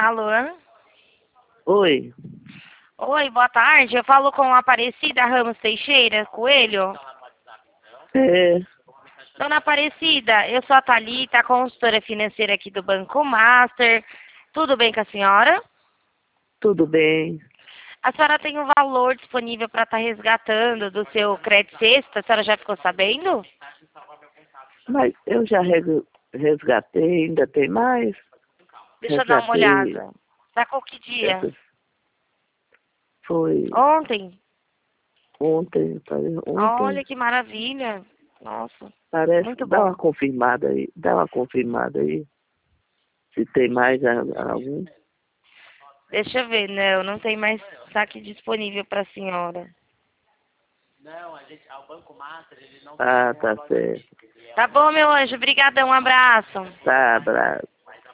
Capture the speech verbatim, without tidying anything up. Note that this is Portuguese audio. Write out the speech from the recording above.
Alô? Oi. Oi, boa tarde. Eu falo com a Aparecida Ramos Teixeira Coelho. É, Dona Aparecida, eu sou a Thalita, consultora financeira aqui do Banco Master. Tudo bem com a senhora? tudo bem. A senhora tem um valor disponível para estar resgatando do seu crédito sexta? A senhora já ficou sabendo? Mas eu já res- resgatei, ainda tem mais? Deixa eu dar uma Resgatei. olhada. Sacou que dia? Essas, foi Ontem? ontem, pare- ontem. Olha que maravilha. Nossa, Parece. muito Dá bom. uma confirmada aí. Dá uma confirmada aí. Se tem mais a- algum. Deixa eu ver, não, não tem mais saque disponível para a senhora. Ah, tá certo. Tá bom, meu anjo, obrigadão, um abraço. Tá, abraço.